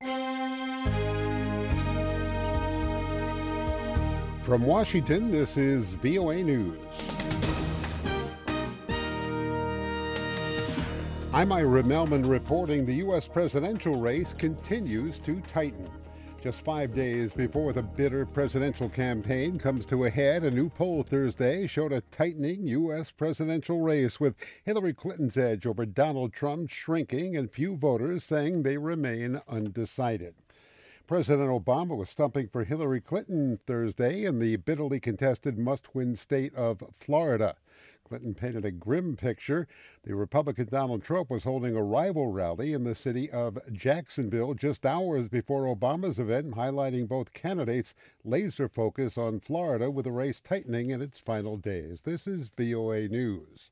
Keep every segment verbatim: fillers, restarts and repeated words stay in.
From Washington, this is V O A News. I'm Ira Melman reporting the U S presidential race continues to tighten. Just five days before the bitter presidential campaign comes to a head, a new poll Thursday showed a tightening U S presidential race, with Hillary Clinton's edge over Donald Trump shrinking and few voters saying they remain undecided. President Obama was stumping for Hillary Clinton Thursday in the bitterly contested must-win state of Florida. Clinton painted a grim picture. The Republican Donald Trump was holding a rival rally in the city of Jacksonville just hours before Obama's event, highlighting both candidates' laser focus on Florida, with the race tightening in its final days. This is V O A News.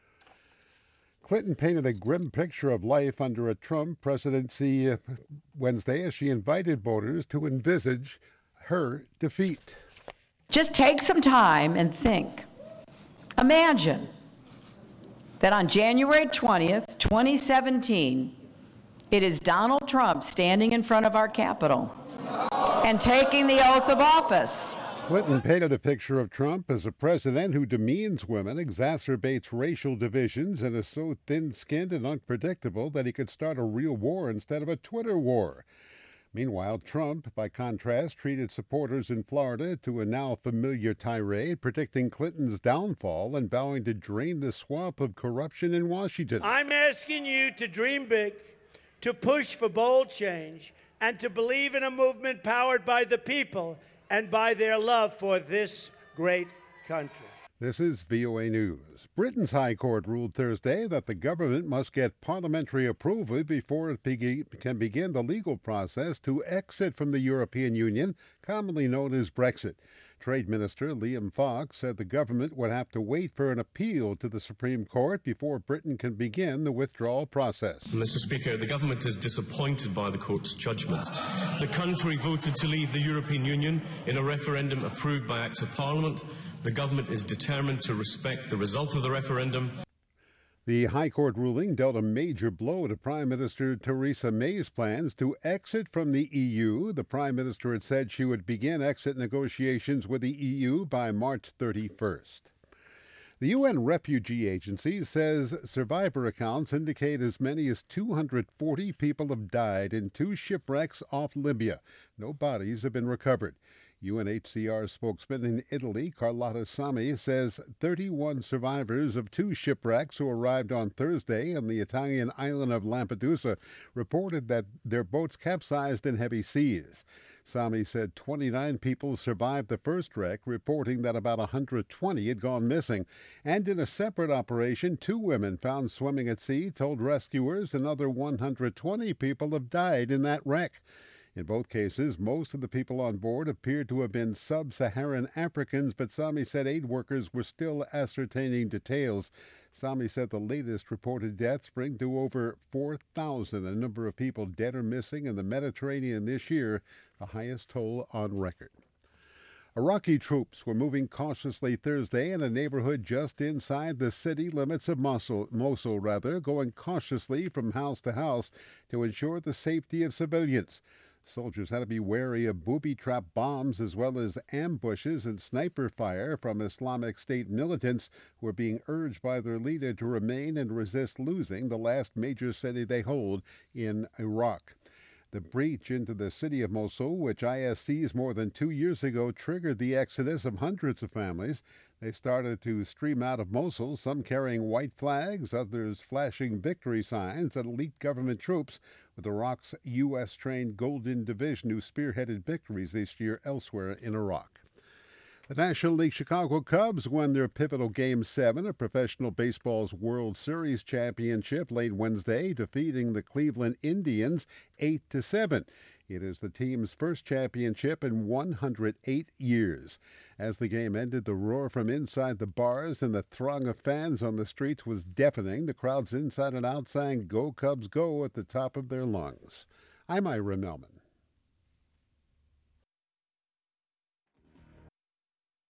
Clinton painted a grim picture of life under a Trump presidency Wednesday as she invited voters to envisage her defeat. Just take some time and think. Imagine that on January twentieth, twenty seventeen, it is Donald Trump standing in front of our Capitol and taking the oath of office. Clinton painted a picture of Trump as a president who demeans women, exacerbates racial divisions, and is so thin-skinned and unpredictable that he could start a real war instead of a Twitter war. Meanwhile, Trump, by contrast, treated supporters in Florida to a now familiar tirade, predicting Clinton's downfall and vowing to drain the swamp of corruption in Washington. I'm asking you to dream big, to push for bold change, and to believe in a movement powered by the people and by their love for this great country. This is V O A News. Britain's High Court ruled Thursday that the government must get parliamentary approval before it be- can begin the legal process to exit from the European Union, commonly known as Brexit. Trade Minister Liam Fox said the government would have to wait for an appeal to the Supreme Court before Britain can begin the withdrawal process. Mister Speaker, the government is disappointed by the court's judgment. The country voted to leave the European Union in a referendum approved by Act of Parliament. The government is determined to respect the result of the referendum. The High Court ruling dealt a major blow to Prime Minister Theresa May's plans to exit from the E U. The Prime Minister had said she would begin exit negotiations with the E U by March thirty-first. The U N Refugee Agency says survivor accounts indicate as many as two hundred forty people have died in two shipwrecks off Libya. No bodies have been recovered. U N H C R spokesman in Italy, Carlotta Sami, says thirty-one survivors of two shipwrecks who arrived on Thursday on the Italian island of Lampedusa reported that their boats capsized in heavy seas. Sami said twenty-nine people survived the first wreck, reporting that about one hundred twenty had gone missing. And in a separate operation, two women found swimming at sea told rescuers another one hundred twenty people have died in that wreck. In both cases, most of the people on board appeared to have been sub-Saharan Africans, but Sami said aid workers were still ascertaining details. Sami said the latest reported deaths bring to over four thousand the number of people dead or missing in the Mediterranean this year, the highest toll on record. Iraqi troops were moving cautiously Thursday in a neighborhood just inside the city limits of Mosul, Mosul rather, going cautiously from house to house to ensure the safety of civilians. Soldiers had to be wary of booby-trap bombs as well as ambushes and sniper fire from Islamic State militants who were being urged by their leader to remain and resist losing the last major city they hold in Iraq. The breach into the city of Mosul, which I S seized more than two years ago, triggered the exodus of hundreds of families. They started to stream out of Mosul, some carrying white flags, others flashing victory signs at elite government troops with Iraq's U S-trained Golden Division, who spearheaded victories this year elsewhere in Iraq. The National League Chicago Cubs won their pivotal Game seven of professional baseball's World Series championship late Wednesday, defeating the Cleveland Indians eight to seven. It is the team's first championship in one hundred eight years. As the game ended, the roar from inside the bars and the throng of fans on the streets was deafening. The crowds inside and out sang "Go Cubs Go" at the top of their lungs. I'm Ira Melman.